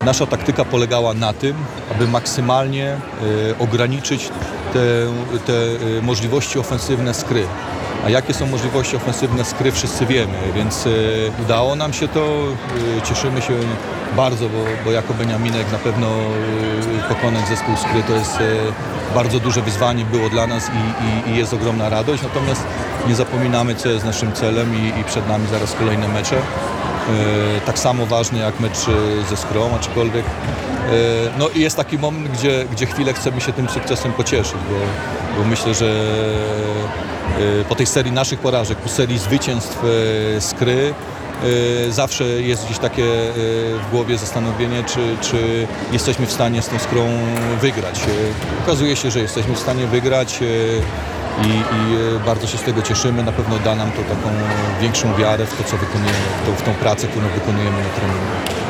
Nasza taktyka polegała na tym, aby maksymalnie ograniczyć te możliwości ofensywne Skry. A jakie są możliwości ofensywne Skry, wszyscy wiemy, więc udało nam się to. Cieszymy się bardzo, bo jako Beniaminek na pewno pokonać zespół Skry to jest bardzo duże wyzwanie było dla nas i jest ogromna radość. Natomiast nie zapominamy, co jest naszym celem i przed nami zaraz kolejne mecze. Tak samo ważny jak mecz ze Skrą, aczkolwiek no jest taki moment, gdzie chwilę chcemy się tym sukcesem pocieszyć, bo myślę, że po tej serii naszych porażek, po serii zwycięstw Skry zawsze jest gdzieś takie w głowie zastanowienie, czy jesteśmy w stanie z tą Skrą wygrać. Okazuje się, że jesteśmy w stanie wygrać i bardzo się z tego cieszymy. Na pewno da nam to taką większą wiarę w to, co wykonujemy, w tą pracę, którą wykonujemy na treningu.